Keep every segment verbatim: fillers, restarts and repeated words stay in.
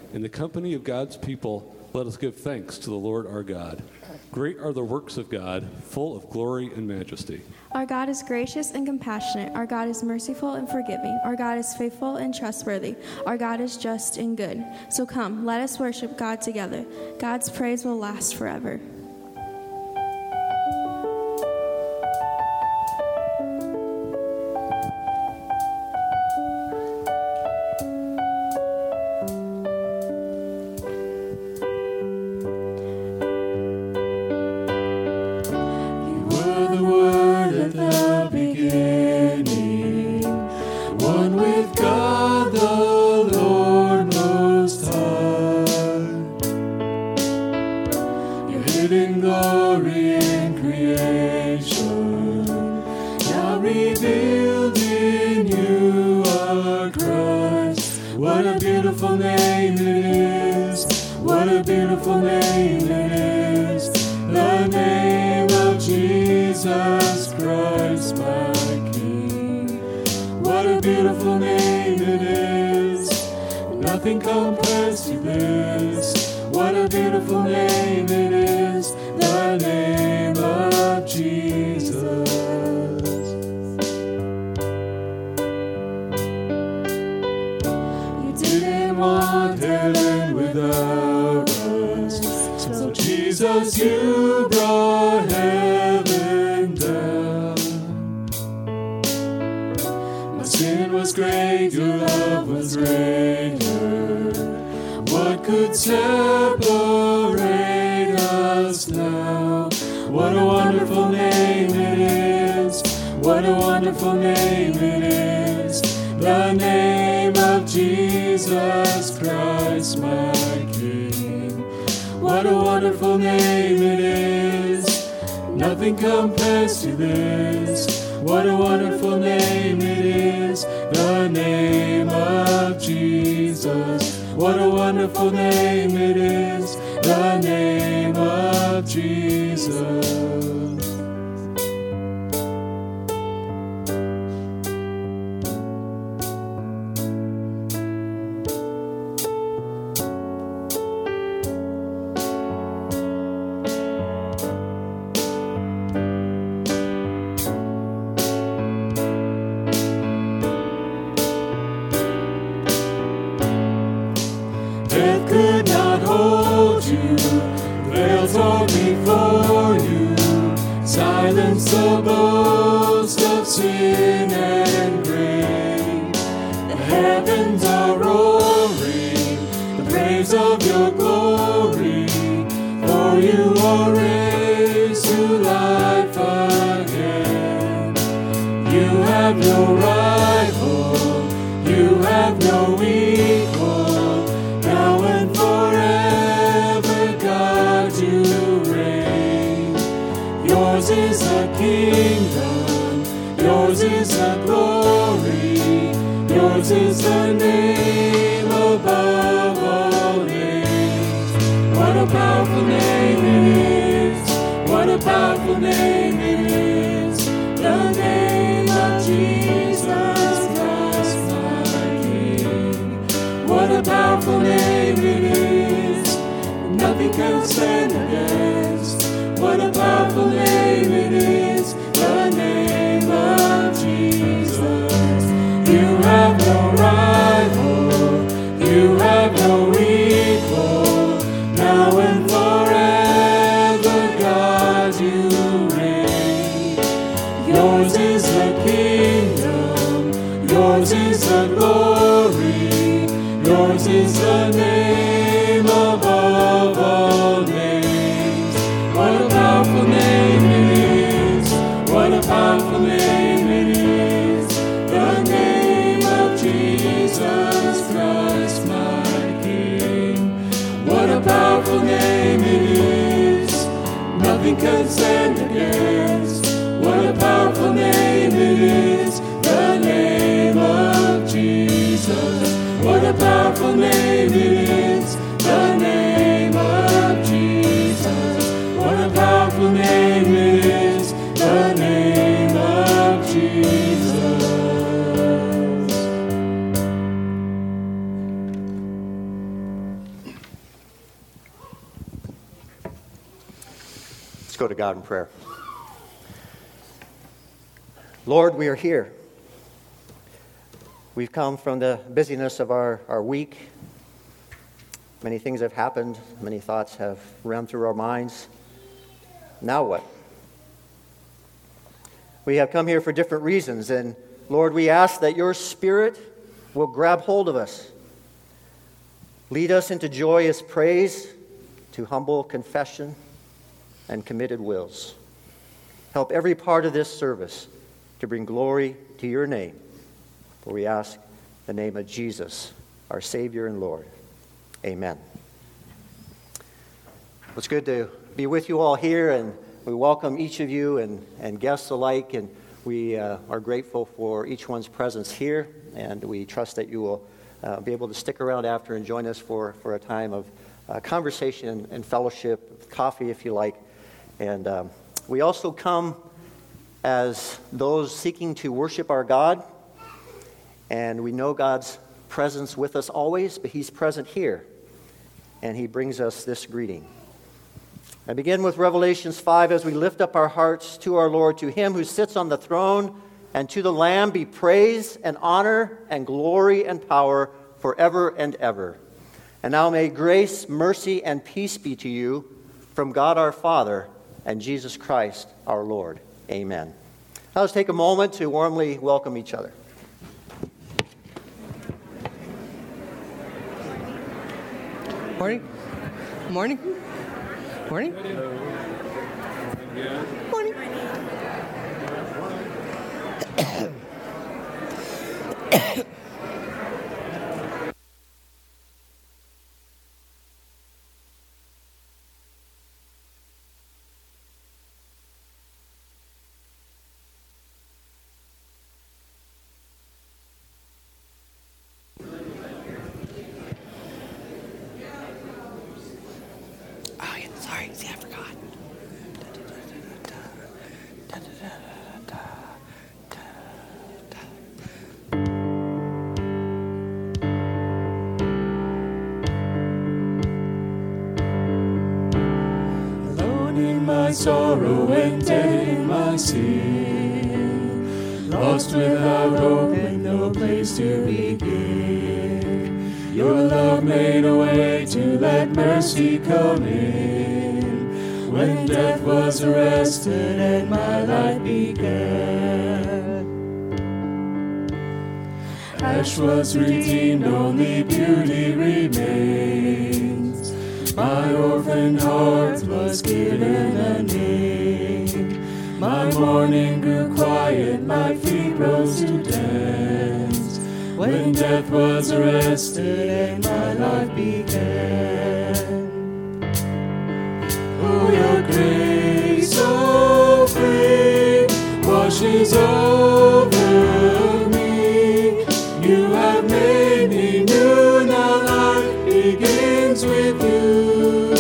In the company of God's people, let us give thanks to the Lord our God. Great are the works of God, full of glory and majesty. Our God is gracious and compassionate. Our God is merciful and forgiving. Our God is faithful and trustworthy. Our God is just and good. So come, let us worship God together. God's praise will last forever. go to God in prayer. Lord, we are here. We've come from the busyness of our, our week. Many things have happened. Many thoughts have run through our minds. Now what? We have come here for different reasons, and Lord, we ask that your Spirit will grab hold of us. Lead us into joyous praise, to humble confession, and committed wills. Help every part of this service to bring glory to your name. For we ask in the name of Jesus, our Savior and Lord. Amen. It's good to be with you all here, and we welcome each of you and, and guests alike, and we uh, are grateful for each one's presence here, and we trust that you will uh, be able to stick around after and join us for, for a time of uh, conversation and fellowship, coffee if you like. And um, we also come as those seeking to worship our God, and we know God's presence with us always, but he's present here, and he brings us this greeting. I begin with Revelations five as we lift up our hearts to our Lord, to him who sits on the throne, and to the Lamb be praise and honor and glory and power forever and ever. And now may grace, mercy, and peace be to you from God our Father and Jesus Christ our Lord. Amen. Now let's take a moment to warmly welcome each other. Morning. Morning. Morning. Morning. Oh, yeah, sorry. See, I forgot. Alone in my sorrow and dead in my sin, lost without hope and no place to begin. Your love made a way to let mercy come in. When death was arrested and my life began, ash was redeemed, only beauty remains. My orphan heart was given a name. My mourning grew quiet, my feet rose to dance. When death was arrested and my life began. Oh, your grace so free washes over me. You have made me new, now life begins with you.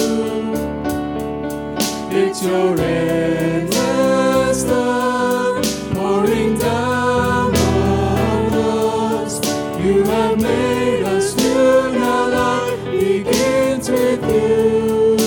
It's your endless love pouring down on us. You have made us new, now life begins with you.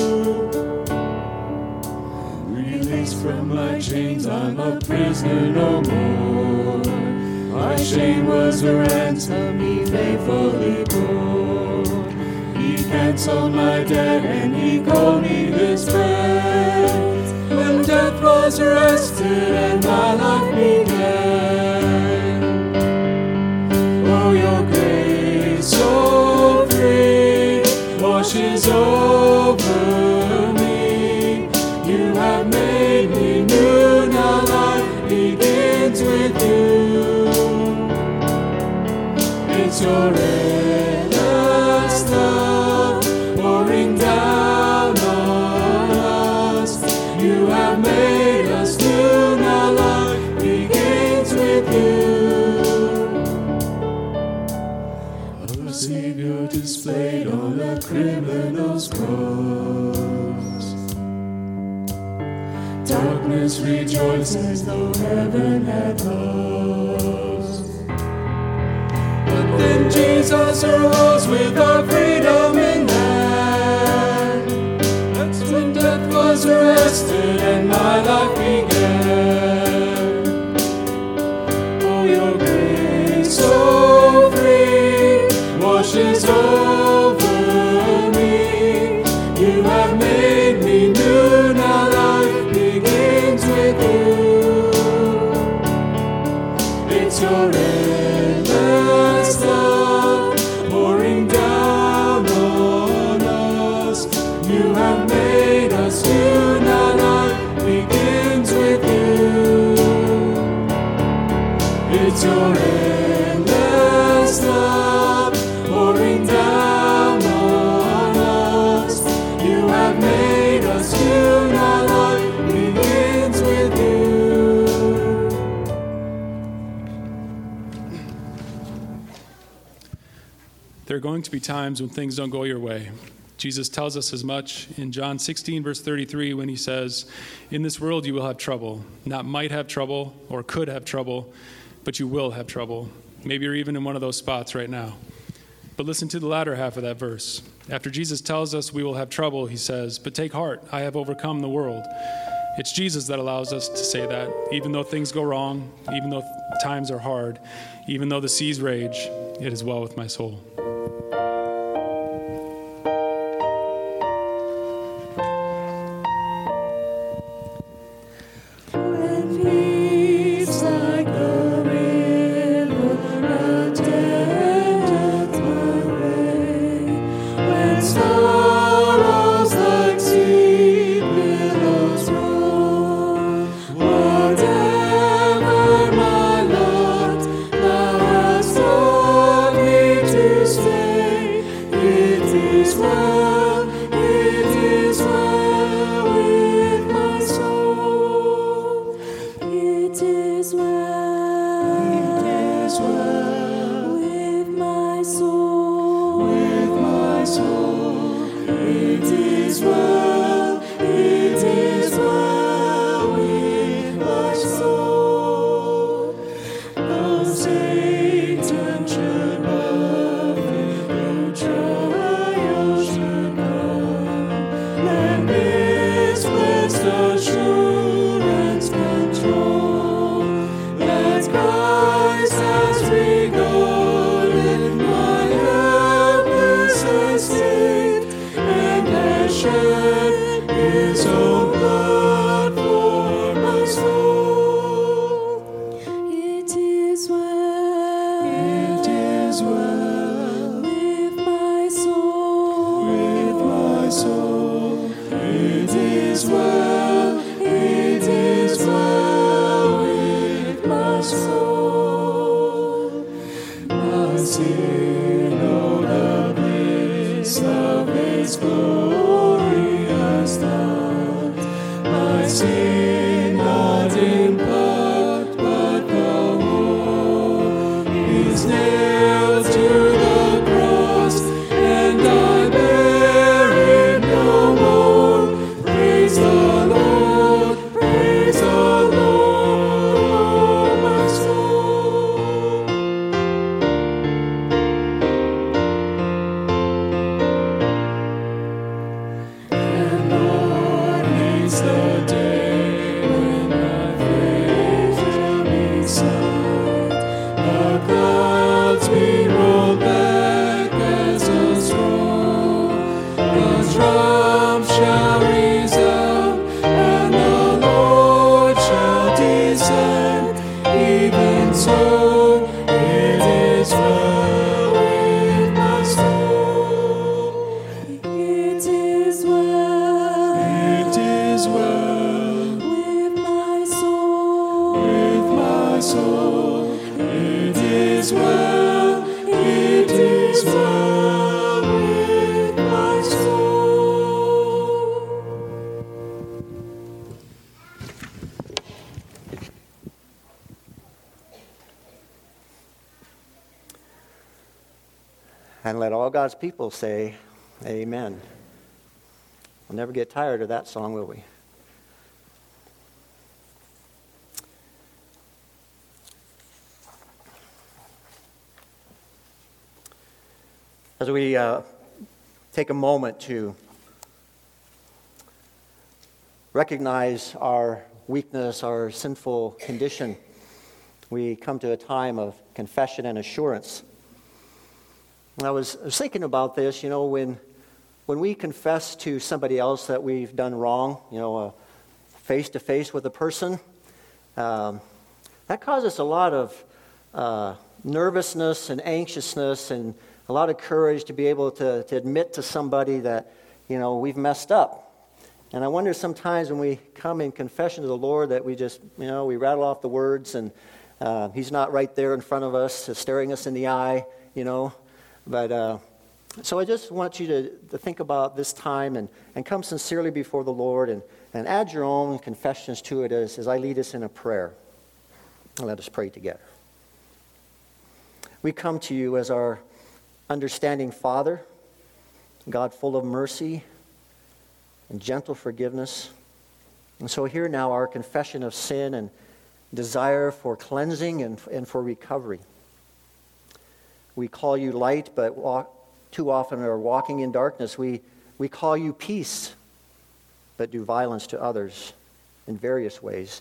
Released from my chains, I'm a prisoner no more. My shame was a ransom he faithfully bore. He canceled my debt and he called me his friend. When death was arrested and my life began. Oh, your grace so free washes over me. You have made me new, now life begins with you. It's your endless love pouring down on us. You have made us new, now life begins with you. Our Savior displayed on a criminal's cross. Darkness rejoiced as though heaven had lost. But then Jesus arose with our freedom in hand. That's when death was arrested and There are going to be times when things don't go your way. Jesus tells us as much in John sixteen, verse thirty-three, when he says, "In this world you will have trouble. Not might have trouble or could have trouble, but you will have trouble." Maybe you're even in one of those spots right now. But listen to the latter half of that verse. After Jesus tells us we will have trouble, he says, "But take heart, I have overcome the world." It's Jesus that allows us to say that, even though things go wrong, even though times are hard, even though the seas rage, it is well with my soul. And let all God's people say, amen. We'll never get tired of that song, will we? As we uh, take a moment to recognize our weakness, our sinful condition, we come to a time of confession and assurance. And I was, I was thinking about this, you know, when when we confess to somebody else that we've done wrong, you know, uh, face-to-face with a person, um, that causes a lot of uh, nervousness and anxiousness and a lot of courage to be able to, to admit to somebody that, you know, we've messed up. And I wonder sometimes when we come in confession to the Lord that we just, you know, we rattle off the words and uh, He's not right there in front of us, staring us in the eye, you know. But uh, so I just want you to, to think about this time and, and come sincerely before the Lord and, and add your own confessions to it as, as I lead us in a prayer. And let us pray together. We come to you as our understanding Father, God full of mercy and gentle forgiveness. And so hear now our confession of sin and desire for cleansing and, and for recovery. We call you light, but walk, too often are walking in darkness. We, we call you peace, but do violence to others in various ways.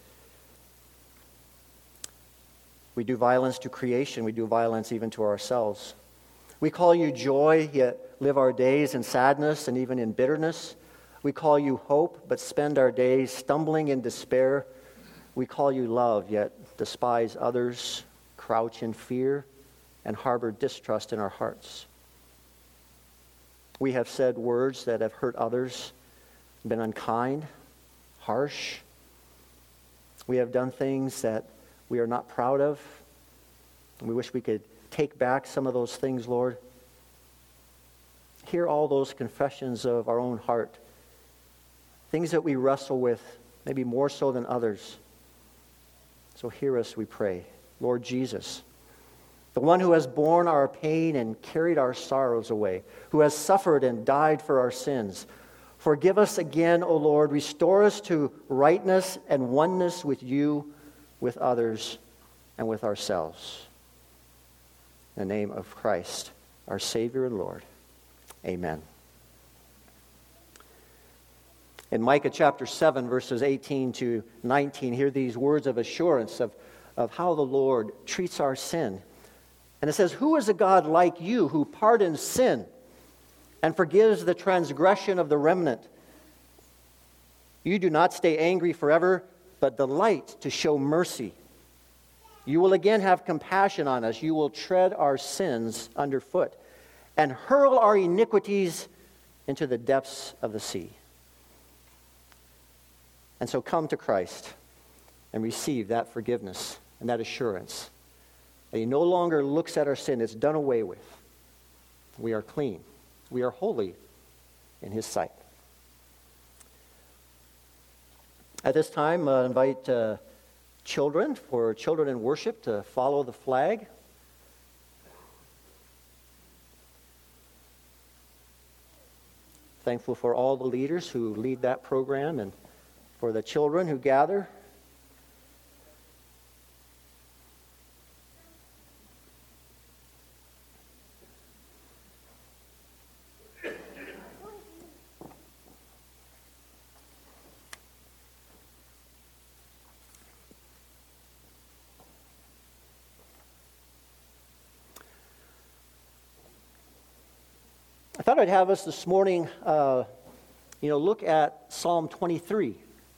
We do violence to creation. We do violence even to ourselves. We call you joy, yet live our days in sadness and even in bitterness. We call you hope, but spend our days stumbling in despair. We call you love, yet despise others, crouch in fear, and harbor distrust in our hearts. We have said words that have hurt others, been unkind, harsh. We have done things that we are not proud of. And we wish we could take back some of those things, Lord. Hear all those confessions of our own heart. Things that we wrestle with, maybe more so than others. So hear us, we pray. Lord Jesus, the one who has borne our pain and carried our sorrows away, who has suffered and died for our sins, forgive us again, O Lord. Restore us to rightness and oneness with you, with others, and with ourselves. In the name of Christ, our Savior and Lord. Amen. In Micah chapter seven, verses eighteen to nineteen, hear these words of assurance of, of how the Lord treats our sin. And it says, "Who is a God like you who pardons sin and forgives the transgression of the remnant? You do not stay angry forever, but delight to show mercy. You will again have compassion on us. You will tread our sins underfoot and hurl our iniquities into the depths of the sea." And so come to Christ and receive that forgiveness and that assurance that He no longer looks at our sin. It's done away with. We are clean. We are holy in His sight. At this time, I uh, invite uh, children, for children in worship, to follow the flag. Thankful for all the leaders who lead that program and for the children who gather. I thought I'd have us this morning, uh, you know, look at Psalm twenty-three.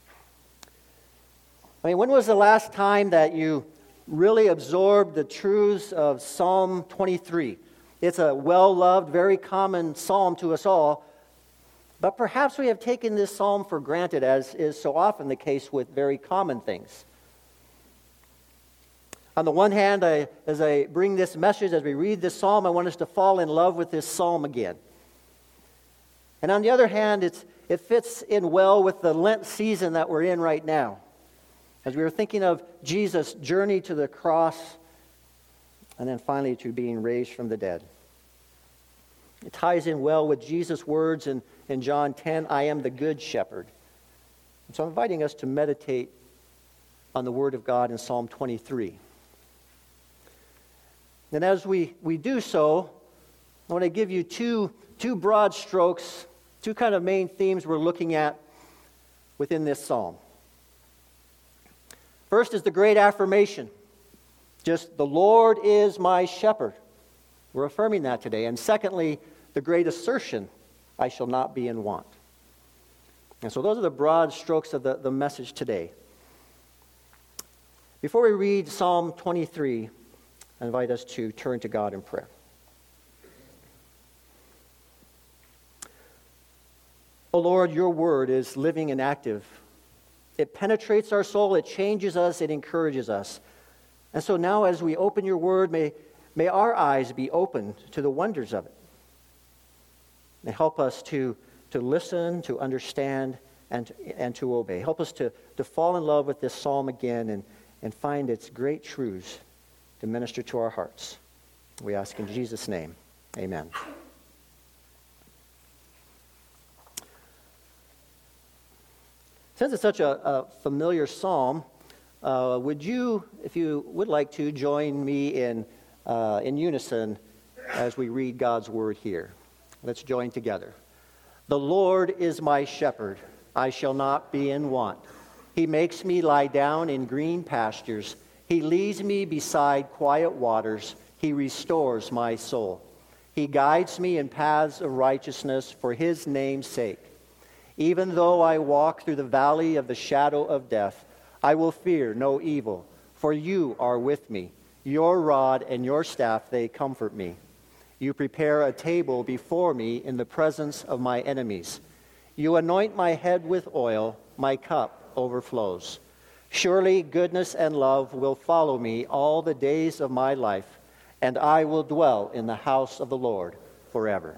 I mean, when was the last time that you really absorbed the truths of Psalm twenty-three? It's a well-loved, very common psalm to us all, but perhaps we have taken this psalm for granted, as is so often the case with very common things. On the one hand, I, as I bring this message, as we read this psalm, I want us to fall in love with this psalm again. And on the other hand, it's, it fits in well with the Lent season that we're in right now. As we were thinking of Jesus' journey to the cross and then finally to being raised from the dead. It ties in well with Jesus' words in, in John ten, "I am the good shepherd." And so I'm inviting us to meditate on the Word of God in Psalm twenty-three. And as we, we do so, I want to give you two, two broad strokes, two kind of main themes we're looking at within this psalm. First is the great affirmation. Just, the Lord is my shepherd. We're affirming that today. And secondly, the great assertion, I shall not be in want. And so those are the broad strokes of the, the message today. Before we read Psalm twenty-three, I invite us to turn to God in prayer. Oh Lord, your word is living and active. It penetrates our soul, it changes us, it encourages us. And so now as we open your word, may, may our eyes be opened to the wonders of it. May help us to, to listen, to understand, and to, and to obey. Help us to, to fall in love with this psalm again and, and find its great truths to minister to our hearts. We ask in Jesus' name. Amen. Since it's such a, a familiar psalm, uh, would you, if you would like to, join me in, uh, in unison as we read God's word here? Let's join together. The Lord is my shepherd, I shall not be in want. He makes me lie down in green pastures. He leads me beside quiet waters. He restores my soul. He guides me in paths of righteousness for his name's sake. Even though I walk through the valley of the shadow of death, I will fear no evil, for you are with me. Your rod and your staff, they comfort me. You prepare a table before me in the presence of my enemies. You anoint my head with oil, my cup overflows. Surely goodness and love will follow me all the days of my life, and I will dwell in the house of the Lord forever.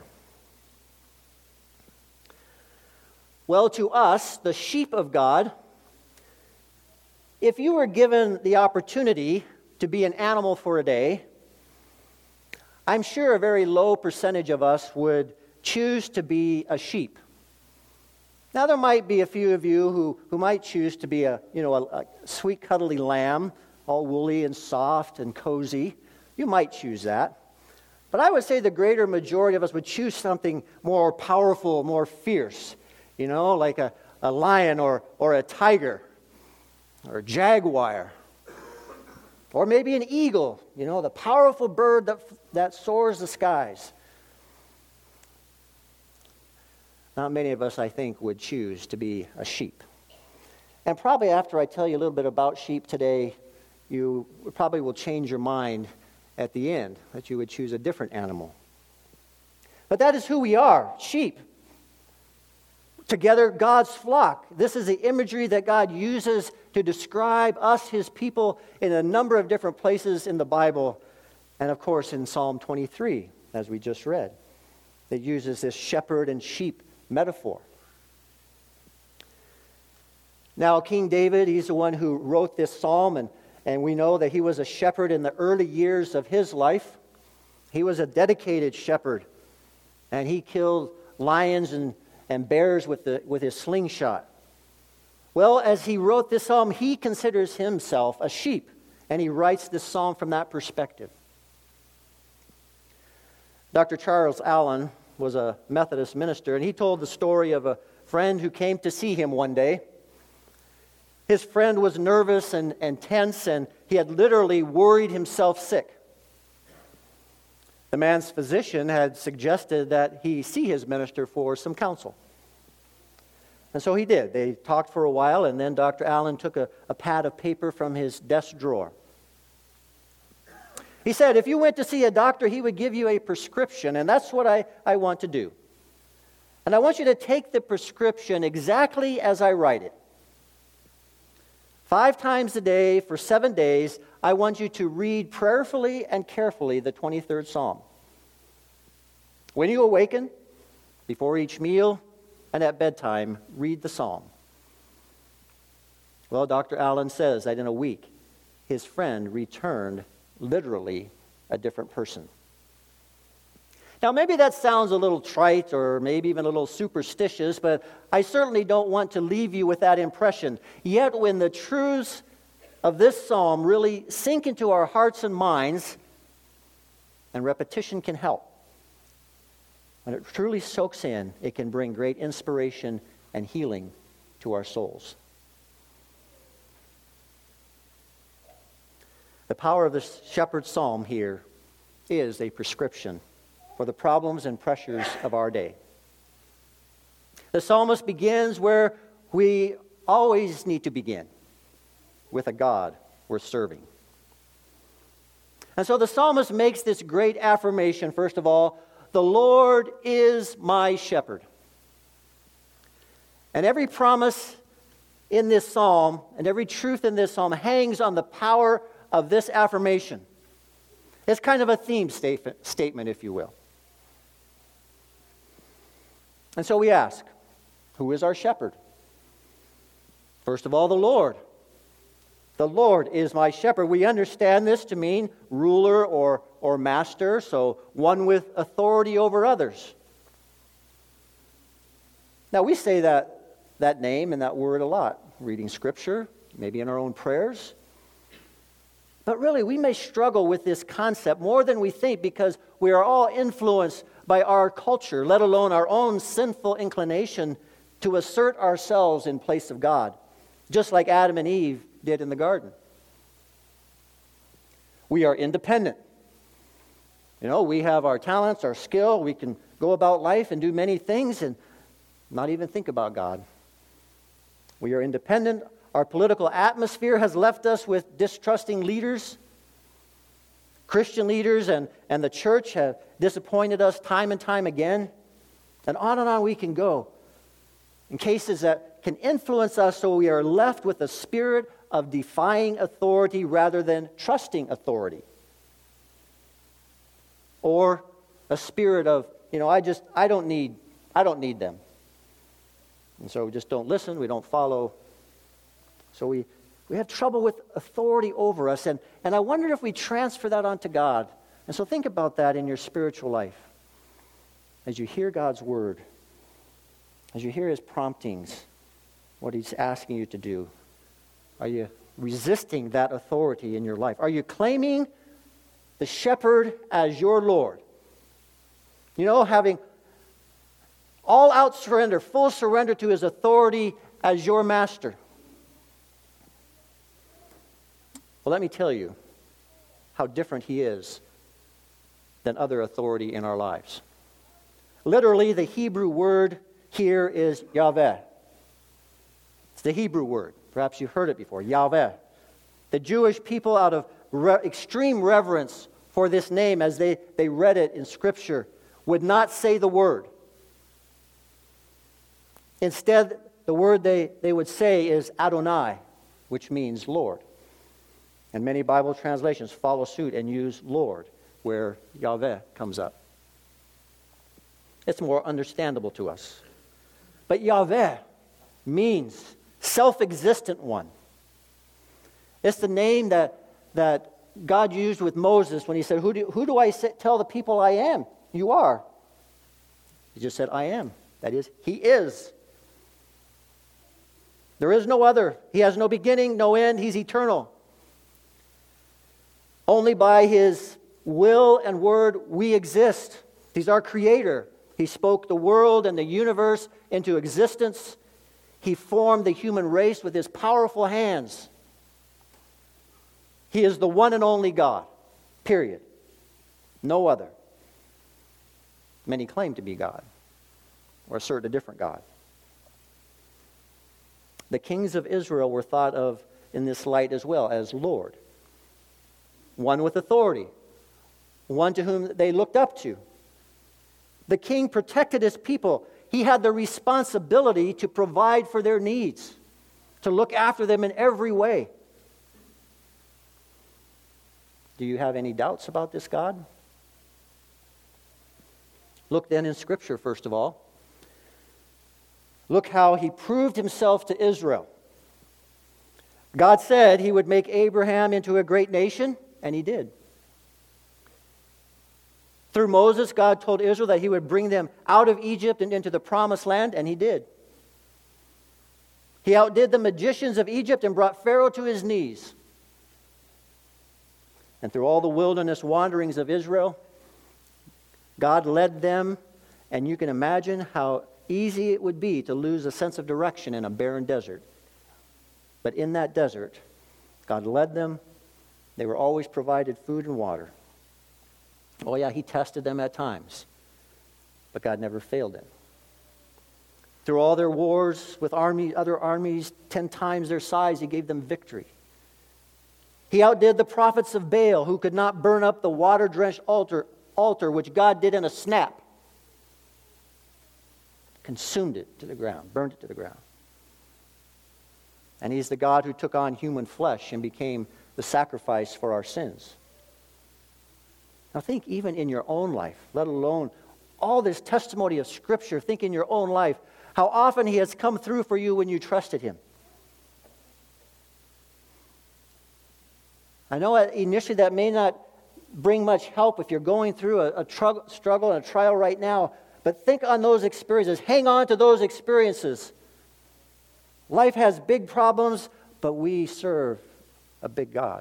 Well, to us, the sheep of God, if you were given the opportunity to be an animal for a day, I'm sure a very low percentage of us would choose to be a sheep. Now, there might be a few of you who, who might choose to be a, you know, a, a sweet, cuddly lamb, all woolly and soft and cozy. You might choose that. But I would say the greater majority of us would choose something more powerful, more fierce, you know, like a, a lion or, or a tiger or a jaguar. Or maybe an eagle, you know, the powerful bird that, that soars the skies. Not many of us, I think, would choose to be a sheep. And probably after I tell you a little bit about sheep today, you probably will change your mind at the end, that you would choose a different animal. But that is who we are, sheep. Together, God's flock. This is the imagery that God uses to describe us, his people, in a number of different places in the Bible. And of course, in Psalm twenty-three, as we just read, it uses this shepherd and sheep metaphor. Now, King David, he's the one who wrote this psalm, and, and we know that he was a shepherd in the early years of his life. He was a dedicated shepherd, and he killed lions and, and bears with, the, with his slingshot. Well, as he wrote this psalm, he considers himself a sheep, and he writes this psalm from that perspective. Doctor Charles Allen was a Methodist minister, and he told the story of a friend who came to see him one day. His friend was nervous and, and tense, and he had literally worried himself sick. The man's physician had suggested that he see his minister for some counsel. And so he did. They talked for a while, and then Doctor Allen took a, a pad of paper from his desk drawer. He said, if you went to see a doctor, he would give you a prescription, and that's what I, I want to do. And I want you to take the prescription exactly as I write it. Five times a day for seven days, I want you to read prayerfully and carefully the twenty-third Psalm. When you awaken, before each meal, and at bedtime, read the Psalm. Well, Doctor Allen says that in a week, his friend returned literally a different person. Now, maybe that sounds a little trite or maybe even a little superstitious, but I certainly don't want to leave you with that impression. Yet, when the truths of this psalm really sink into our hearts and minds, and repetition can help, when it truly soaks in, it can bring great inspiration and healing to our souls. The power of the shepherd's psalm here is a prescription for the problems and pressures of our day. The psalmist begins where we always need to begin, with a God we're serving. And so the psalmist makes this great affirmation, first of all, the Lord is my shepherd. And every promise in this psalm and every truth in this psalm hangs on the power of this affirmation. It's kind of a theme statement, statement, if you will. And so we ask, who is our shepherd? First of all, the Lord. The Lord is my shepherd. We understand this to mean ruler or, or master, so one with authority over others. Now, we say that, that name and that word a lot, reading Scripture, maybe in our own prayers. But really, we may struggle with this concept more than we think because we are all influenced by our culture, let alone our own sinful inclination to assert ourselves in place of God, just like Adam and Eve did in the garden. We are independent. You know, we have our talents, our skill. We can go about life and do many things and not even think about God. We are independent. Our political atmosphere has left us with distrusting leaders. Christian leaders and, and the church have disappointed us time and time again. And on and on we can go in cases that can influence us so we are left with a spirit of defying authority rather than trusting authority. Or a spirit of, you know, I just, I don't need, I don't need them. And so we just don't listen, we don't follow. So we, we have trouble with authority over us. And, and I wonder if we transfer that onto God. And so think about that in your spiritual life. As you hear God's word, as you hear His promptings, what He's asking you to do, are you resisting that authority in your life? Are you claiming the shepherd as your Lord? You know, having all out surrender, full surrender to His authority as your master. Well, let me tell you how different He is than other authority in our lives. Literally, the Hebrew word here is Yahweh. It's the Hebrew word. Perhaps you've heard it before, Yahweh. The Jewish people, out of re- extreme reverence for this name as they, they read it in Scripture, would not say the word. Instead, the word they, they would say is Adonai, which means Lord. And many Bible translations follow suit and use Lord, where Yahweh comes up. It's more understandable to us. But Yahweh means self-existent one. It's the name that, that God used with Moses when He said, who do, who do I say, tell the people I am? You are. He just said, I am. That is, He is. There is no other. He has no beginning, no end. He's eternal. Only by His will and word we exist. He's our creator. He spoke the world and the universe into existence. He formed the human race with His powerful hands. He is the one and only God, period. No other. Many claim to be God or assert a different God. The kings of Israel were thought of in this light as well as Lord. One with authority. One to whom they looked up to. The king protected his people. He had the responsibility to provide for their needs, to look after them in every way. Do you have any doubts about this God? Look then in Scripture, first of all. Look how He proved Himself to Israel. God said He would make Abraham into a great nation, and He did. Through Moses, God told Israel that He would bring them out of Egypt and into the promised land, and He did. He outdid the magicians of Egypt and brought Pharaoh to his knees. And through all the wilderness wanderings of Israel, God led them, and you can imagine how easy it would be to lose a sense of direction in a barren desert. But in that desert, God led them. They were always provided food and water. Oh yeah, He tested them at times, but God never failed them. Through all their wars with army, other armies, ten times their size, He gave them victory. He outdid the prophets of Baal, who could not burn up the water-drenched altar, altar which God did in a snap. Consumed it to the ground, burned it to the ground. And He's the God who took on human flesh and became the sacrifice for our sins. Now think even in your own life, let alone all this testimony of Scripture, think in your own life, how often He has come through for you when you trusted Him. I know initially that may not bring much help if you're going through a, a tr- struggle and a trial right now. But think on those experiences. Hang on to those experiences. Life has big problems, but we serve a big God.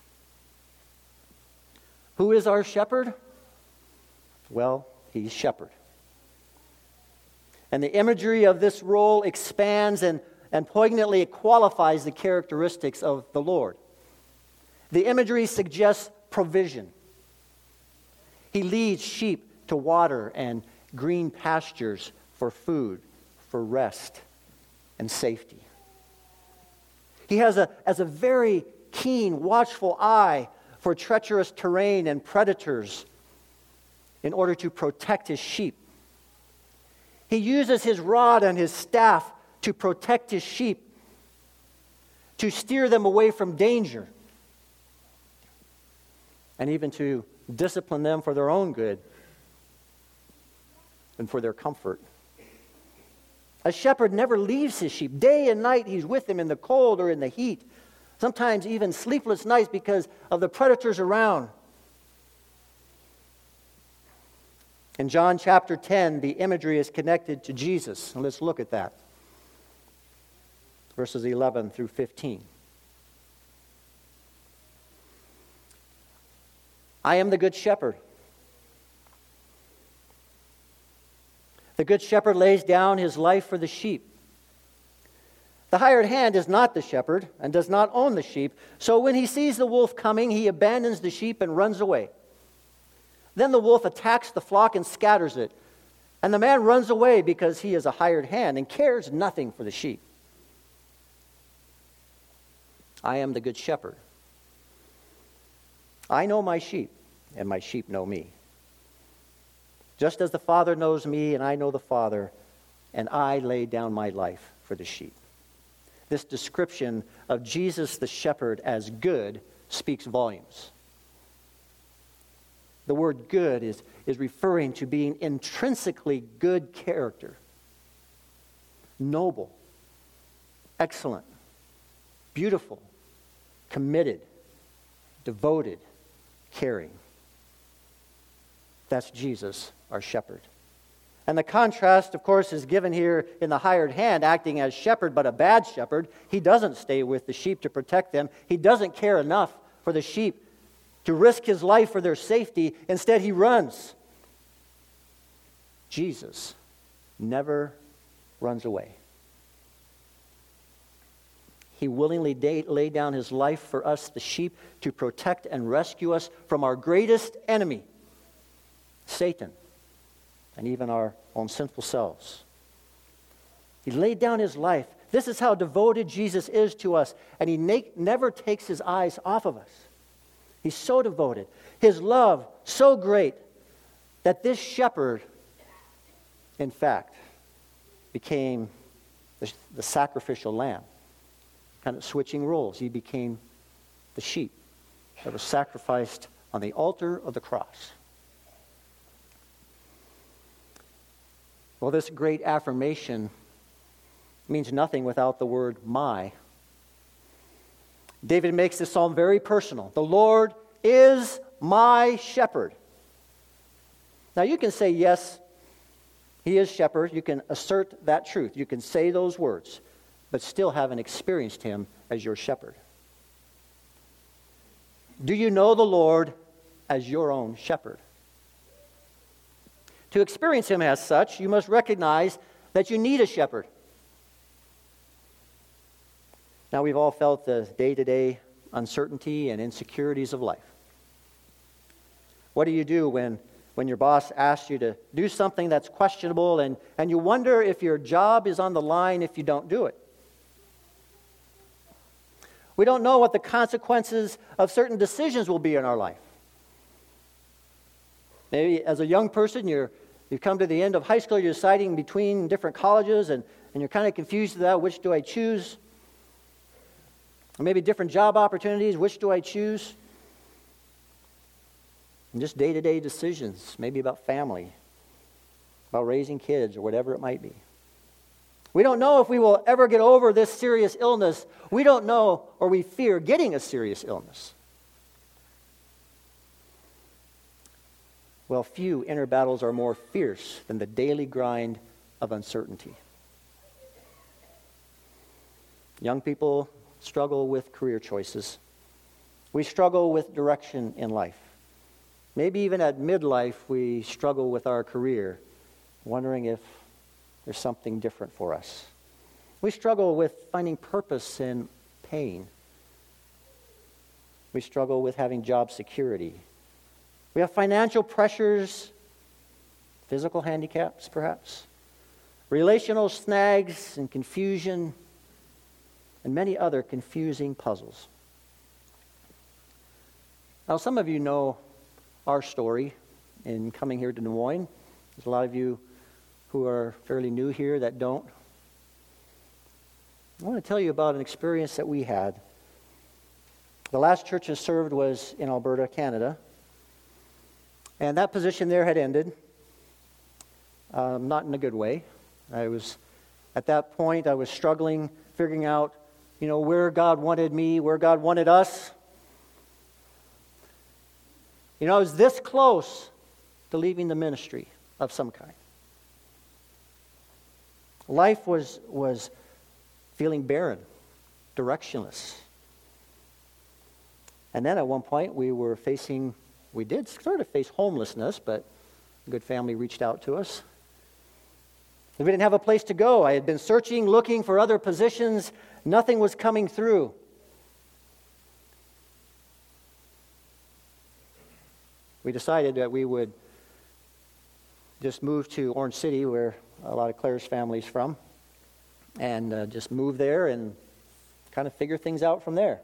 Who is our shepherd? Well, he's shepherd. And the imagery of this role expands and, and poignantly qualifies the characteristics of the Lord. The imagery suggests provision. He leads sheep to water and green pastures for food, for rest, and safety. He has a, has a very keen, watchful eye for treacherous terrain and predators in order to protect his sheep. He uses his rod and his staff to protect his sheep, to steer them away from danger, and even to discipline them for their own good and for their comfort. A shepherd never leaves his sheep. Day and night he's with them in the cold or in the heat, sometimes even sleepless nights because of the predators around. In John chapter ten, the imagery is connected to Jesus. And let's look at that. Verses eleven through fifteen. I am the good shepherd. The good shepherd lays down his life for the sheep. The hired hand is not the shepherd and does not own the sheep. So when he sees the wolf coming, he abandons the sheep and runs away. Then the wolf attacks the flock and scatters it. And the man runs away because he is a hired hand and cares nothing for the sheep. I am the good shepherd. I know my sheep, and my sheep know me. Just as the Father knows me, and I know the Father, and I lay down my life for the sheep. This description of Jesus the shepherd as good speaks volumes. The word good is, is referring to being intrinsically good character, noble, excellent, beautiful, committed, devoted, caring. That's Jesus, our shepherd. And the contrast, of course, is given here in the hired hand acting as shepherd, but a bad shepherd. He doesn't stay with the sheep to protect them. He doesn't care enough for the sheep to risk his life for their safety. Instead, he runs. Jesus never runs away. He willingly laid down his life for us, the sheep, to protect and rescue us from our greatest enemy, Satan, and even our own sinful selves. He laid down his life. This is how devoted Jesus is to us, and he na- never takes his eyes off of us. He's so devoted. His love so great that this shepherd, in fact, became the, the sacrificial lamb. Kind of switching roles. He became the sheep that was sacrificed on the altar of the cross. Well, this great affirmation means nothing without the word my. David makes this psalm very personal. The Lord is my shepherd. Now you can say, yes, he is shepherd. You can assert that truth. You can say those words, but still haven't experienced him as your shepherd. Do you know the Lord as your own shepherd? To experience him as such, you must recognize that you need a shepherd. Now, we've all felt the day-to-day uncertainty and insecurities of life. What do you do when, when your boss asks you to do something that's questionable and, and you wonder if your job is on the line if you don't do it? We don't know what the consequences of certain decisions will be in our life. Maybe as a young person, you're, you've come to the end of high school, you're deciding between different colleges, and, and you're kind of confused about which do I choose? Or maybe different job opportunities, which do I choose? And just day-to-day decisions, maybe about family, about raising kids, or whatever it might be. We don't know if we will ever get over this serious illness. We don't know, or we fear getting a serious illness. Well, few inner battles are more fierce than the daily grind of uncertainty. Young people struggle with career choices. We struggle with direction in life. Maybe even at midlife, we struggle with our career, wondering if there's something different for us. We struggle with finding purpose in pain. We struggle with having job security. We have financial pressures, physical handicaps perhaps, relational snags and confusion, and many other confusing puzzles. Now, some of you know our story in coming here to Des Moines. There's a lot of you who are fairly new here that don't. I want to tell you about an experience that we had. The last church I served was in Alberta, Canada. And that position there had ended, um, not in a good way. I was, at that point, I was struggling, figuring out, you know, where God wanted me, where God wanted us. You know, I was this close to leaving the ministry of some kind. Life was, was feeling barren, directionless. And then at one point, we were facing... We did sort of face homelessness, but a good family reached out to us. We didn't have a place to go. I had been searching, looking for other positions. Nothing was coming through. We decided that we would just move to Orange City, where a lot of Claire's family's from, and uh, just move there and kind of figure things out from there.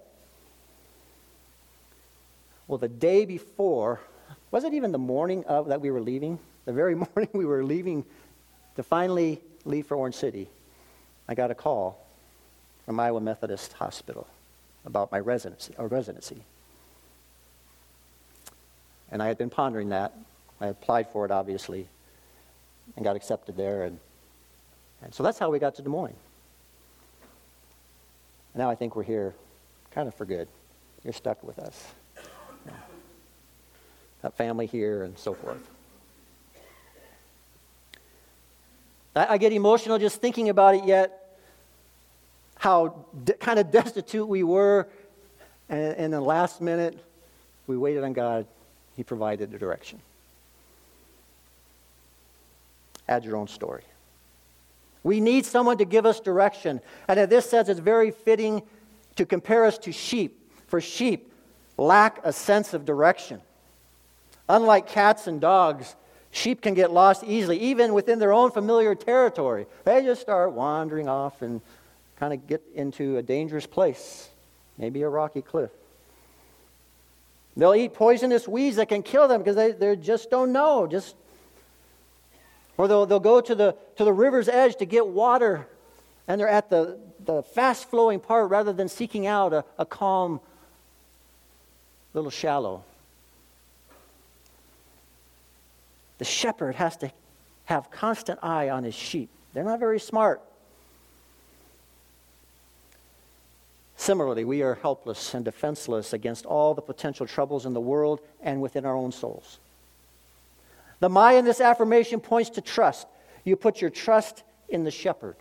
Well, the day before, was it even the morning of that we were leaving? The very morning we were leaving to finally leave for Orange City, I got a call from Iowa Methodist Hospital about my residency, or residency. And I had been pondering that. I applied for it, obviously, and got accepted there. And, and so that's how we got to Des Moines. And now I think we're here kind of for good. You're stuck with us. Got family here and so forth. I, I get emotional just thinking about it yet, how de- kind of destitute we were, and in the last minute, we waited on God. He provided the direction. Add your own story. We need someone to give us direction. And in this sense, it's very fitting to compare us to sheep. For sheep lack a sense of direction. Unlike cats and dogs, sheep can get lost easily, even within their own familiar territory. They just start wandering off and kind of get into a dangerous place, maybe a rocky cliff. They'll eat poisonous weeds that can kill them because they, they just don't know. Just, or they'll, they'll go to the, to the river's edge to get water, and they're at the, the fast-flowing part rather than seeking out a, a calm, little shallow. The shepherd has to have constant eye on his sheep. They're not very smart. Similarly, we are helpless and defenseless against all the potential troubles in the world and within our own souls. The my in this affirmation points to trust. You put your trust in the shepherd.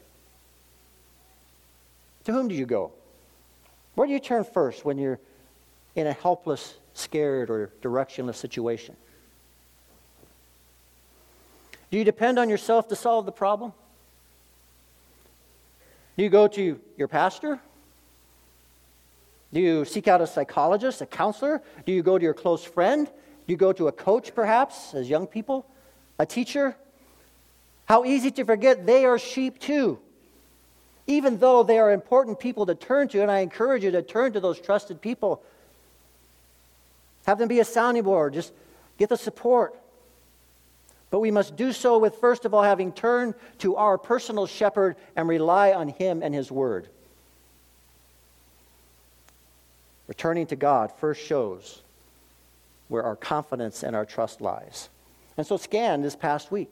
To whom do you go? Where do you turn first when you're in a helpless, scared, or directionless situation? Do you depend on yourself to solve the problem? Do you go to your pastor? Do you seek out a psychologist, a counselor? Do you go to your close friend? Do you go to a coach, perhaps, as young people? A teacher? How easy to forget they are sheep too. Even though they are important people to turn to, and I encourage you to turn to those trusted people. Have them be a sounding board. Just get the support. But we must do so with, first of all, having turned to our personal shepherd and rely on him and his word. Returning to God first shows where our confidence and our trust lies. And so scan this past week.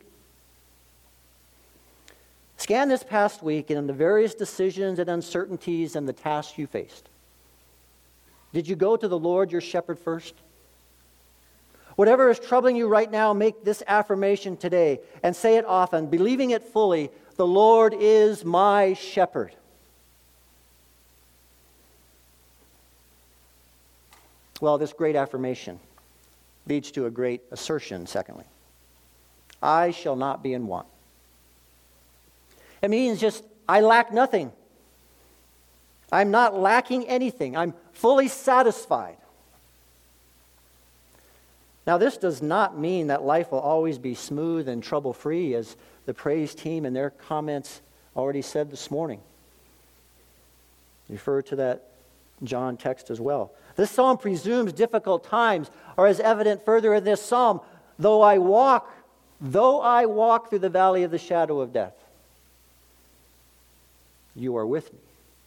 Scan this past week and the various decisions and uncertainties and the tasks you faced. Did you go to the Lord, your shepherd, first? Whatever is troubling you right now, make this affirmation today and say it often, believing it fully. The Lord is my shepherd. Well, this great affirmation leads to a great assertion, secondly. I shall not be in want. It means just, I lack nothing. I'm not lacking anything. I'm fully satisfied. Now, this does not mean that life will always be smooth and trouble-free, as the praise team in their comments already said this morning. Refer to that John text as well. This psalm presumes difficult times are as evident further in this psalm. Though I walk, though I walk through the valley of the shadow of death, you are with me.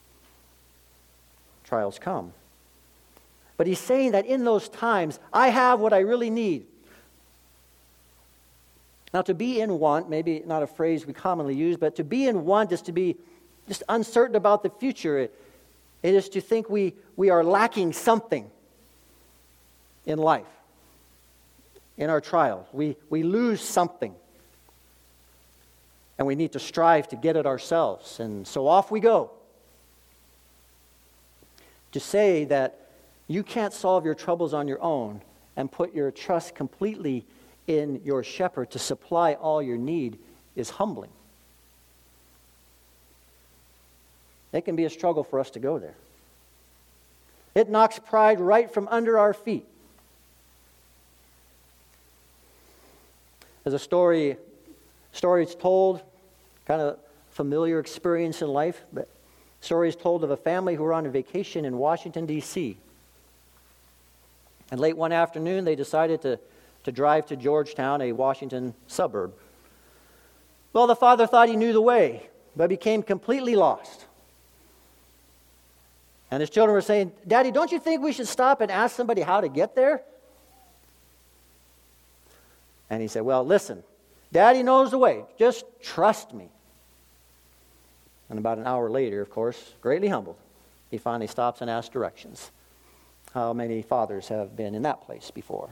Trials come. But he's saying that in those times, I have what I really need. Now, to be in want, maybe not a phrase we commonly use, but to be in want is to be just uncertain about the future. It, it is to think we, we are lacking something in life, in our trials. We, we lose something. And we need to strive to get it ourselves. And so off we go. To say that you can't solve your troubles on your own and put your trust completely in your shepherd to supply all your need is humbling. It can be a struggle for us to go there. It knocks pride right from under our feet. There's a story, stories told, kind of familiar experience in life, but stories told of a family who were on a vacation in Washington, D C And late one afternoon, they decided to, to drive to Georgetown, a Washington suburb. Well, the father thought he knew the way, but became completely lost. And his children were saying, Daddy, don't you think we should stop and ask somebody how to get there? And he said, well, listen, Daddy knows the way. Just trust me. And about an hour later, of course, greatly humbled, he finally stops and asks directions. How many fathers have been in that place before?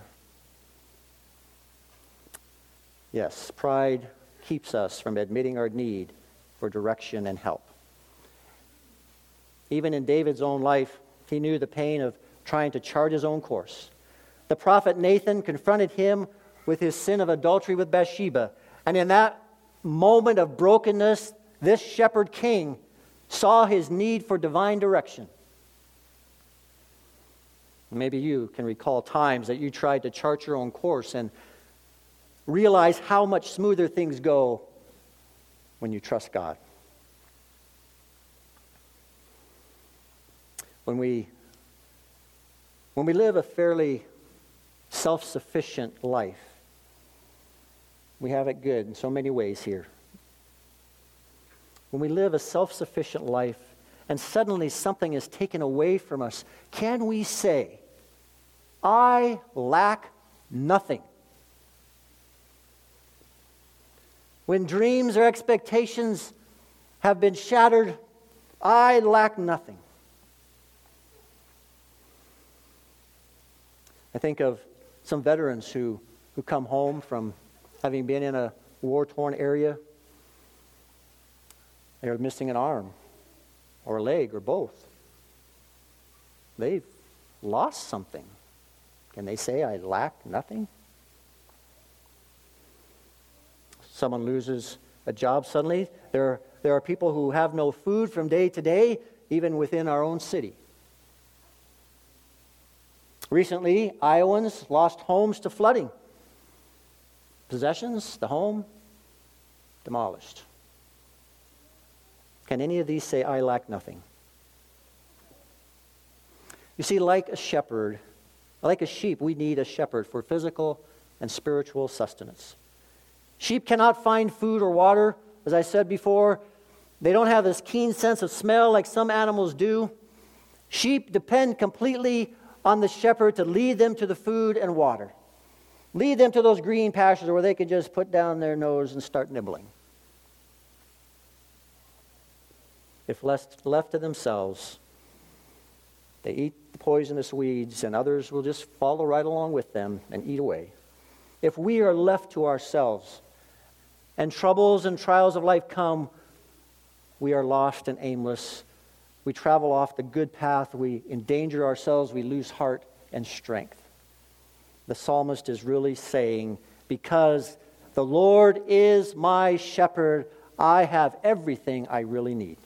Yes, pride keeps us from admitting our need for direction and help. Even in David's own life, he knew the pain of trying to chart his own course. The prophet Nathan confronted him with his sin of adultery with Bathsheba. And in that moment of brokenness, this shepherd king saw his need for divine direction. Maybe you can recall times that you tried to chart your own course and realize how much smoother things go when you trust God. When we, when we live a fairly self-sufficient life, we have it good in so many ways here. When we live a self-sufficient life and suddenly something is taken away from us, can we say, I lack nothing? When dreams or expectations have been shattered, I lack nothing. I think of some veterans who, who come home from having been in a war-torn area. They're missing an arm or a leg or both. They've lost something. Can they say, I lack nothing? Someone loses a job suddenly. There, there are people who have no food from day to day, even within our own city. Recently, Iowans lost homes to flooding. Possessions, the home, demolished. Can any of these say, I lack nothing? You see, like a shepherd, like a sheep, we need a shepherd for physical and spiritual sustenance. Sheep cannot find food or water. As I said before, they don't have this keen sense of smell like some animals do. Sheep depend completely on the shepherd to lead them to the food and water. Lead them to those green pastures where they can just put down their nose and start nibbling. If left, left to themselves, They eat the poisonous weeds, and others will just follow right along with them and eat away. If we are left to ourselves, and troubles and trials of life come, we are lost and aimless. We travel off the good path. We endanger ourselves. We lose heart and strength. The psalmist is really saying, because the Lord is my shepherd, I have everything I really need.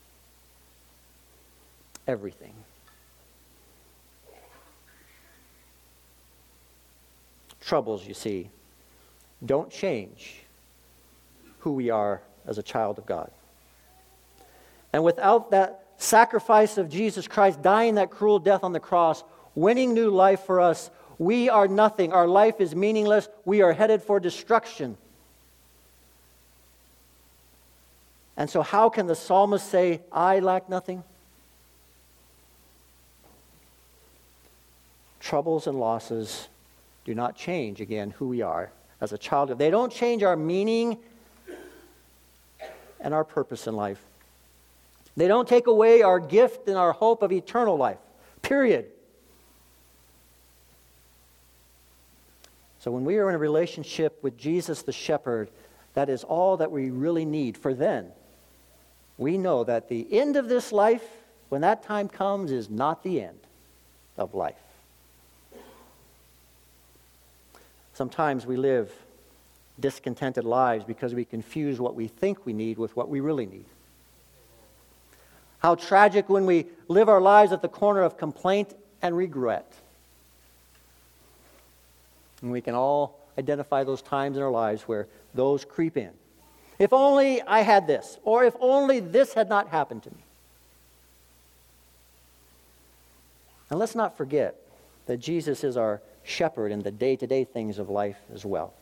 Everything. Troubles, you see, don't change who we are as a child of God. And without that sacrifice of Jesus Christ dying that cruel death on the cross, winning new life for us, we are nothing. Our life is meaningless. We are headed for destruction. And so how can the psalmist say, I lack nothing? Troubles and losses do not change, again, who we are as a child of God. They don't change our meaning and our purpose in life. They don't take away our gift and our hope of eternal life. Period. So when we are in a relationship with Jesus the shepherd, that is all that we really need. For then, we know that the end of this life, when that time comes, is not the end of life. Sometimes we live discontented lives because we confuse what we think we need with what we really need. How tragic when we live our lives at the corner of complaint and regret. And we can all identify those times in our lives where those creep in. If only I had this, or if only this had not happened to me. And let's not forget that Jesus is our shepherd in the day-to-day things of life as well.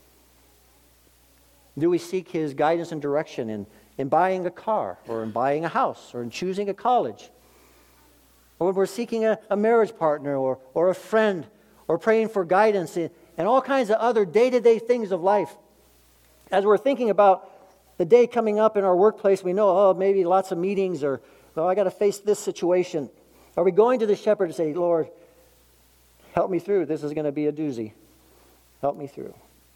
Do we seek his guidance and direction in, in buying a car, or in buying a house, or in choosing a college? Or when we're seeking a, a marriage partner, or, or a friend, or praying for guidance, in, and all kinds of other day-to-day things of life. As we're thinking about the day coming up in our workplace, we know, oh, maybe lots of meetings, or, oh, I got to face this situation. Are we going to the shepherd to say, Lord, help me through. This is going to be a doozy. Help me through.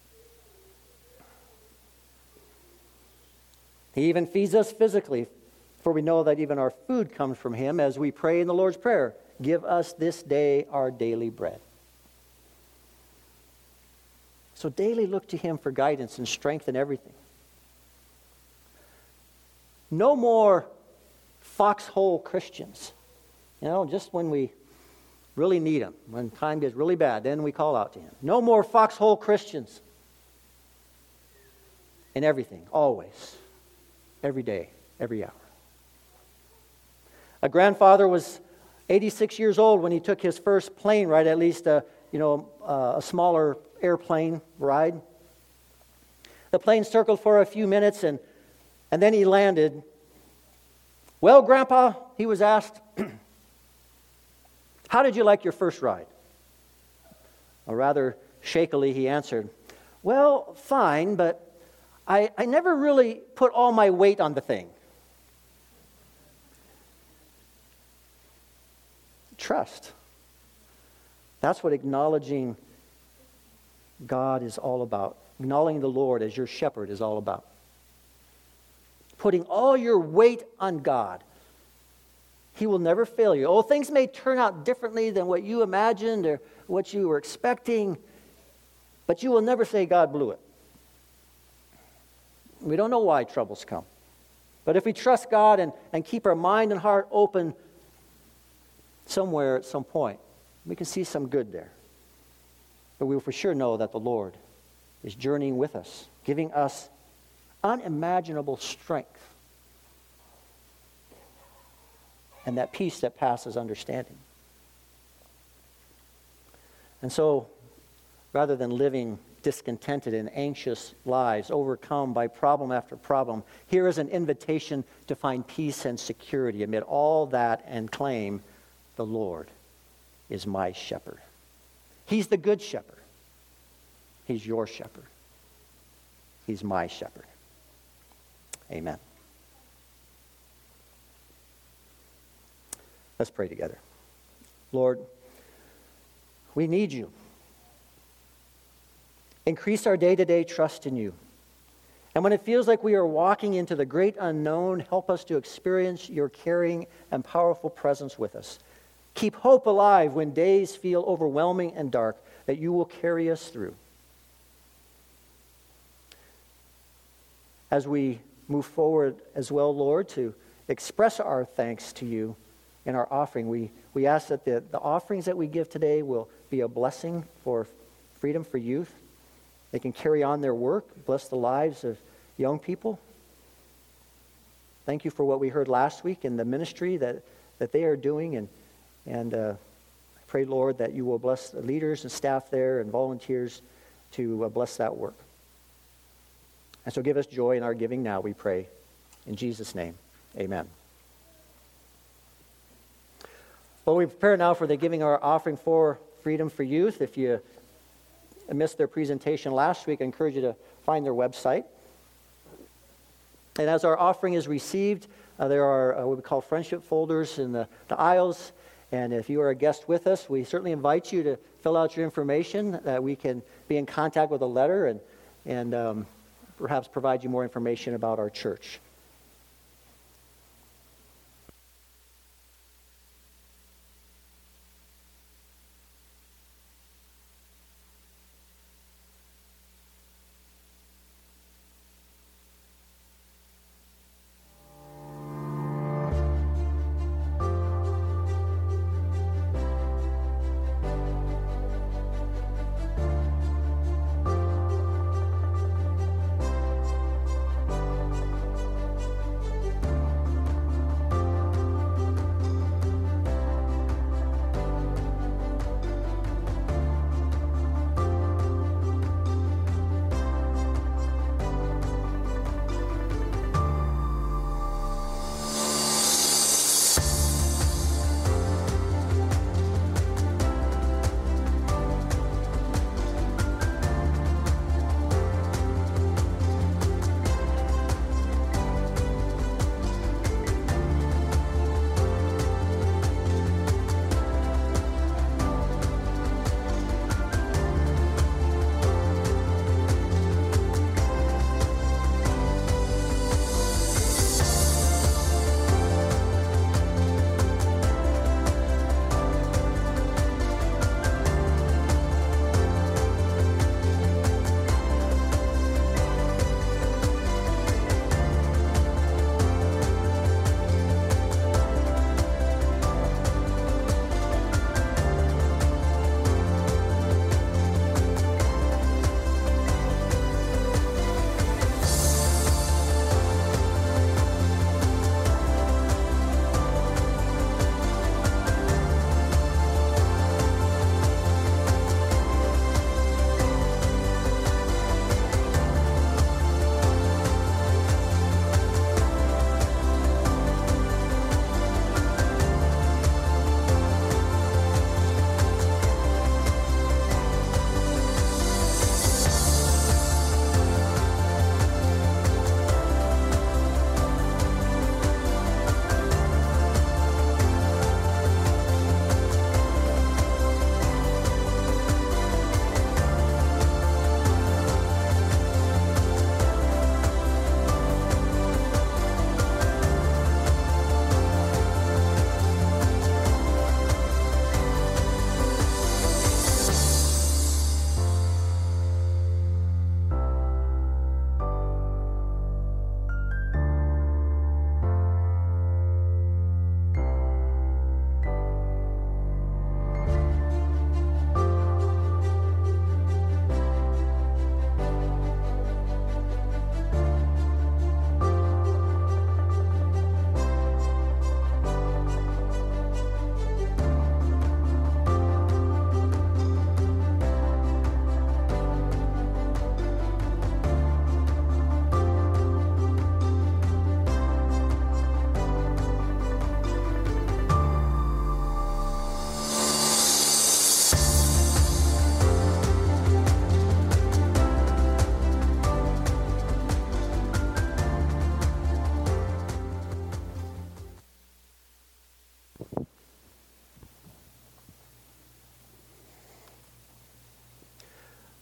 He even feeds us physically, for we know that even our food comes from him as we pray in the Lord's Prayer. Give us this day our daily bread. So daily look to him for guidance and strength in everything. No more foxhole Christians. You know, just when we really need him, when time gets really bad, then we call out to him. No more foxhole Christians. In everything, always. Every day, every hour. A grandfather was eighty-six years old when he took his first plane ride, at least a, you know, a smaller airplane ride. The plane circled for a few minutes and, and then he landed. Well, Grandpa, he was asked, how did you like your first ride? Or rather shakily he answered, well, fine, but I, I never really put all my weight on the thing. Trust. That's what acknowledging God is all about. Acknowledging the Lord as your shepherd is all about. Putting all your weight on God. He will never fail you. Oh, things may turn out differently than what you imagined or what you were expecting, but you will never say God blew it. We don't know why troubles come. But if we trust God and, and keep our mind and heart open somewhere at some point, we can see some good there. But we will for sure know that the Lord is journeying with us, giving us unimaginable strength and that peace that passes understanding. And so, rather than living discontented and anxious lives, overcome by problem after problem, here is an invitation to find peace and security amid all that and claim, the Lord is my shepherd. He's the good shepherd. He's your shepherd. He's my shepherd. Amen. Let's pray together. Lord, we need you. Increase our day-to-day trust in you. And when it feels like we are walking into the great unknown, help us to experience your caring and powerful presence with us. Keep hope alive when days feel overwhelming and dark, that you will carry us through. As we move forward as well, Lord, to express our thanks to you in our offering, we, we ask that the, the offerings that we give today will be a blessing for Freedom for Youth. They can carry on their work, bless the lives of young people. Thank you for what we heard last week in the ministry that, that they are doing. And, and uh, I pray, Lord, that you will bless the leaders and staff there and volunteers to uh, bless that work. And so give us joy in our giving now, we pray. In Jesus' name, amen. Well, we prepare now for the giving our offering for Freedom for Youth. If you missed their presentation last week, I encourage you to find their website. And as our offering is received, uh, there are uh, what we call friendship folders in the, the aisles. And if you are a guest with us, we certainly invite you to fill out your information, that we can be in contact with a letter and, and um, perhaps provide you more information about our church.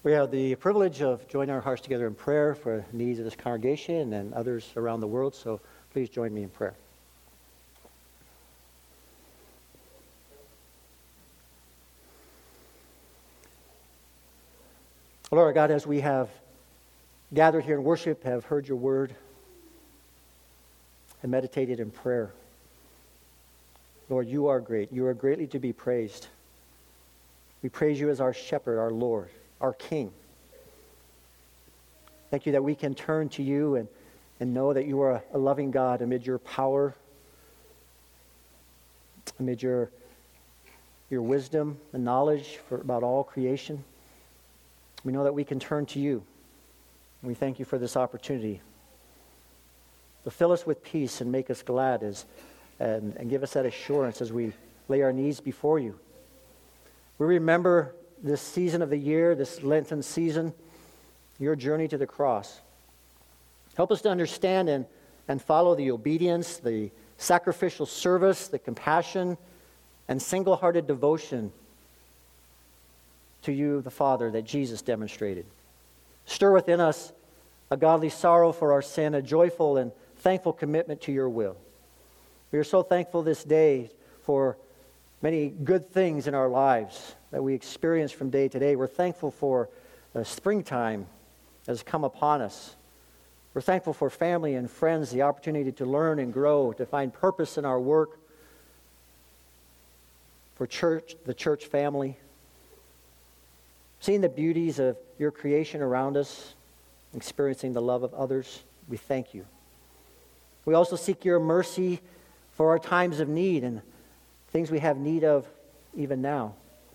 We have the privilege of joining our hearts together in prayer for the needs of this congregation and others around the world, so please join me in prayer. Lord God, as we have gathered here in worship, have heard your word, and meditated in prayer, Lord, you are great. You are greatly to be praised. We praise you as our shepherd, our Lord, our King. Thank you that we can turn to you and, and know that you are a, a loving God amid your power, amid your, your wisdom and knowledge for, about all creation. We know that we can turn to you. And we thank you for this opportunity. To fill us with peace and make us glad as, and, and give us that assurance as we lay our needs before you. We remember this season of the year, this Lenten season, your journey to the cross. Help us to understand and, and follow the obedience, the sacrificial service, the compassion, and single-hearted devotion to you, the Father, that Jesus demonstrated. Stir within us a godly sorrow for our sin, a joyful and thankful commitment to your will. We are so thankful this day for many good things in our lives that we experience from day to day. We're thankful for the springtime that has come upon us. We're thankful for family and friends, the opportunity to learn and grow, to find purpose in our work, for church, the church family, seeing the beauties of your creation around us, experiencing the love of others. We thank you. We also seek your mercy for our times of need and things we have need of even now.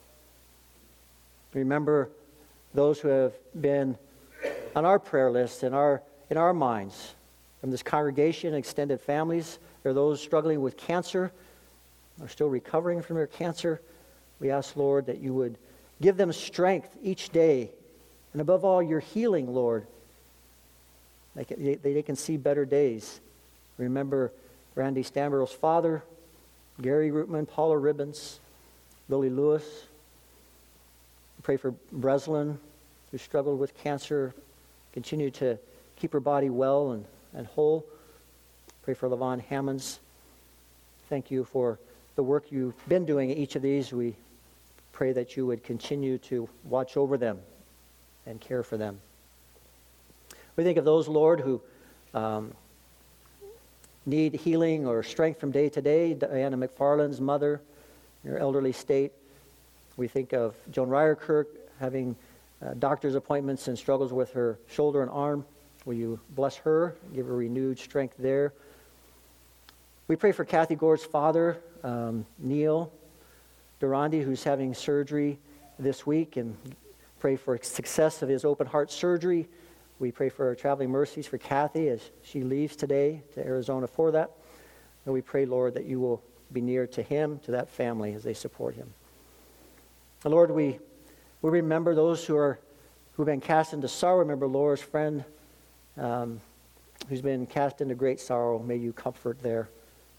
Remember those who have been on our prayer list in our in our minds from this congregation, extended families. There are those struggling with cancer, are still recovering from their cancer. We ask, Lord, that you would give them strength each day, and above all, your healing, Lord. They can, they, they can see better days. Remember Randy Stamberl's father, Gary Rootman, Paula Ribbons, Lily Lewis. Pray for Breslin, who struggled with cancer. Continue to keep her body well and, and whole. Pray for Levon Hammonds. Thank you for the work you've been doing at each of these. We pray that you would continue to watch over them and care for them. We think of those, Lord, who um, need healing or strength from day to day. Diana McFarland's mother, in her elderly state. We think of Joan Ryerkirk having uh, doctor's appointments and struggles with her shoulder and arm. Will you bless her, give her renewed strength there? We pray for Kathy Gore's father, um, Neil Durandi, who's having surgery this week, and pray for success of his open heart surgery. We pray for traveling mercies for Kathy as she leaves today to Arizona for that. And we pray, Lord, that you will be near to him, to that family as they support him. And Lord, we we remember those who are who've been cast into sorrow. Remember Laura's friend um, who's been cast into great sorrow. May you comfort there.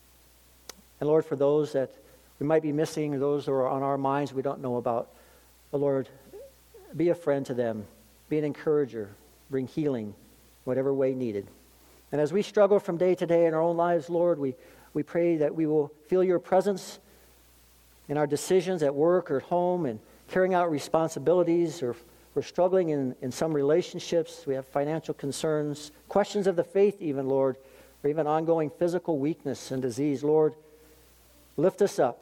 And Lord, for those that we might be missing, those who are on our minds we don't know about, but Lord, be a friend to them. Be an encourager. Bring healing, whatever way needed. And as we struggle from day to day in our own lives, Lord, we, we pray that we will feel your presence in our decisions at work or at home and carrying out responsibilities, or we're struggling in, in some relationships. We have financial concerns, questions of the faith even, Lord, or even ongoing physical weakness and disease. Lord, lift us up.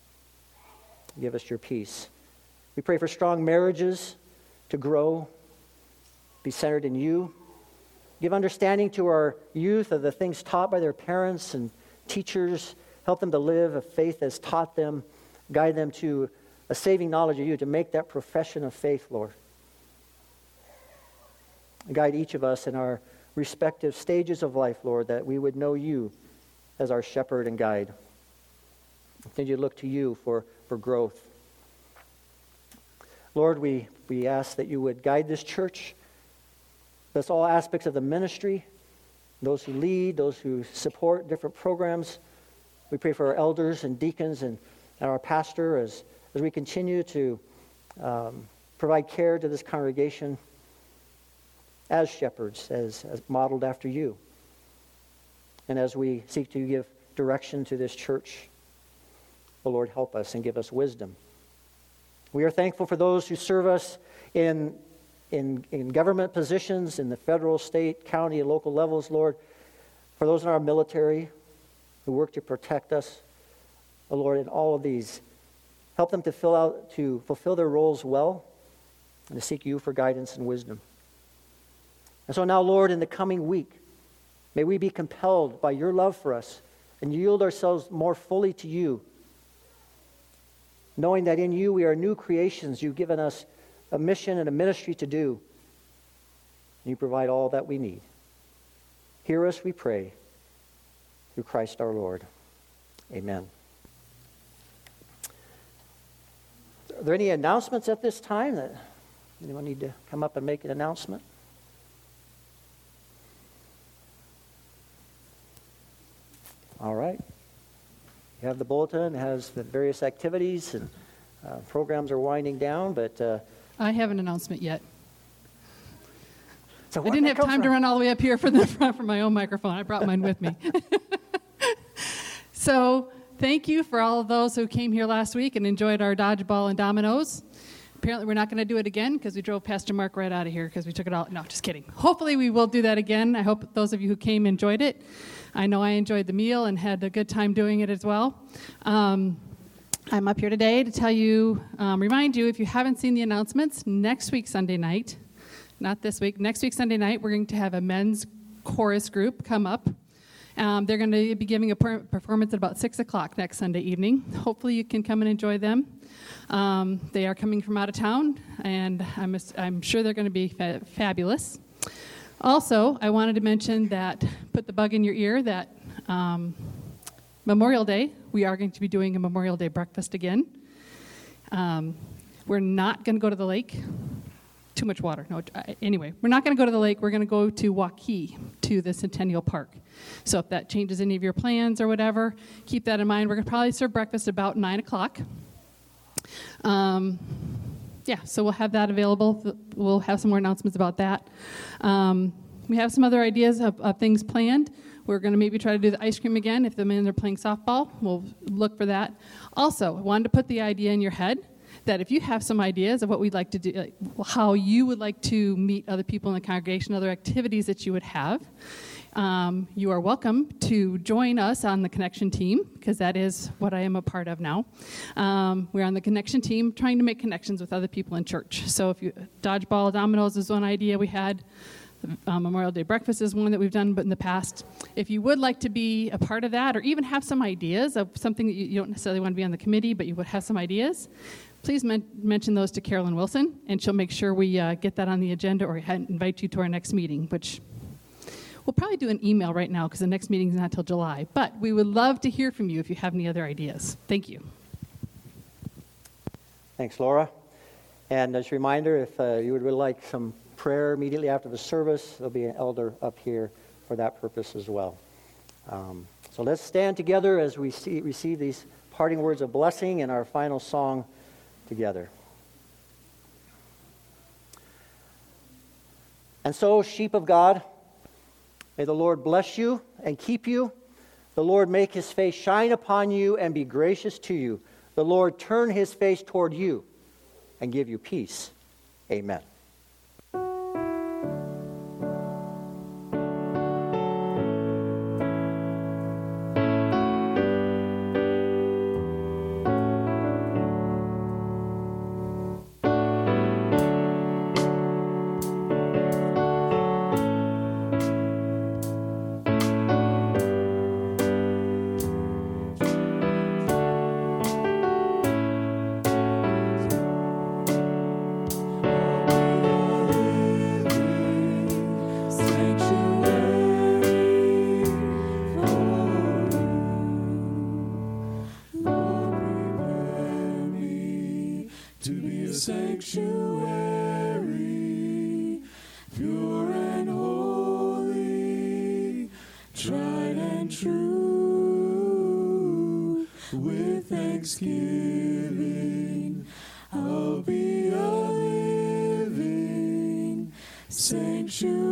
Give us your peace. We pray for strong marriages to grow, be centered in you. Give understanding to our youth of the things taught by their parents and teachers. Help them to live a faith as taught them. Guide them to a saving knowledge of you, to make that profession of faith, Lord. Guide each of us in our respective stages of life, Lord, that we would know you as our shepherd and guide. Continue to look to you for, for growth. Lord, we, we ask that you would guide this church. That's all aspects of the ministry, those who lead, those who support different programs. We pray for our elders and deacons and, and our pastor as, as we continue to um, provide care to this congregation as shepherds, as, as modeled after you. And as we seek to give direction to this church, the Lord, help us and give us wisdom. We are thankful for those who serve us in, in, in government positions in the federal, state, county, and local levels, Lord. For those in our military who work to protect us, oh Lord, in all of these, help them to fill out, to fulfill their roles well and to seek you for guidance and wisdom. And so now, Lord, in the coming week, may we be compelled by your love for us and yield ourselves more fully to you, knowing that in you we are new creations. You've given us a mission and a ministry to do. And you provide all that we need. Hear us, we pray, through Christ our Lord. Amen. Are there any announcements at this time? That anyone need to come up and make an announcement? All right. You have the bulletin. It has the various activities and uh, programs are winding down, but... Uh, I have an announcement yet. so I didn't have time from? to run all the way up here for the front for my own microphone. I brought mine with me. So thank you for all of those who came here last week and enjoyed our dodgeball and dominoes. Apparently we're not going to do it again because we drove Pastor Mark right out of here because we took it all. No, just kidding. Hopefully we will do that again. I hope those of you who came enjoyed it. I know I enjoyed the meal and had a good time doing it as well. Um, I'm up here today to tell you, um, remind you, if you haven't seen the announcements, next week Sunday night, not this week, next week Sunday night, we're going to have a men's chorus group come up. Um, they're going to be giving a per- performance at about six o'clock next Sunday evening. Hopefully you can come and enjoy them. Um, they are coming from out of town, and I'm, I'm sure they're going to be fa- fabulous. Also, I wanted to mention that, put the bug in your ear, that um, Memorial Day, we are going to be doing a Memorial Day breakfast again. Um, we're not going to go to the lake. Too much water. No. Anyway, we're not going to go to the lake. We're going to go to Waukee, to the Centennial Park. So if that changes any of your plans or whatever, keep that in mind. We're going to probably serve breakfast about nine o'clock. Um... Yeah, so we'll have that available. We'll have some more announcements about that. Um, we have some other ideas of, of things planned. We're going to maybe try to do the ice cream again. If the men are playing softball, we'll look for that. Also, I wanted to put the idea in your head that if you have some ideas of what we'd like to do, like how you would like to meet other people in the congregation, other activities that you would have, Um, you are welcome to join us on the Connection team, because that is what I am a part of now. Um, we're on the Connection team trying to make connections with other people in church. So if you, dodgeball, dominoes is one idea we had. Uh, Memorial Day breakfast is one that we've done but in the past. If you would like to be a part of that, or even have some ideas of something that you, you don't necessarily want to be on the committee, but you would have some ideas, please men- mention those to Carolyn Wilson, and she'll make sure we uh, get that on the agenda or invite you to our next meeting, which... We'll probably do an email right now because the next meeting is not till July. But we would love to hear from you if you have any other ideas. Thank you. Thanks, Laura. And as a reminder, if uh, you would really like some prayer immediately after the service, there'll be an elder up here for that purpose as well. Um, so let's stand together as we see, receive these parting words of blessing and our final song together. And so, sheep of God, may the Lord bless you and keep you. The Lord make his face shine upon you and be gracious to you. The Lord turn his face toward you and give you peace. Amen. Sanctuary, pure and holy, tried and true, with thanksgiving, I'll be a living sanctuary.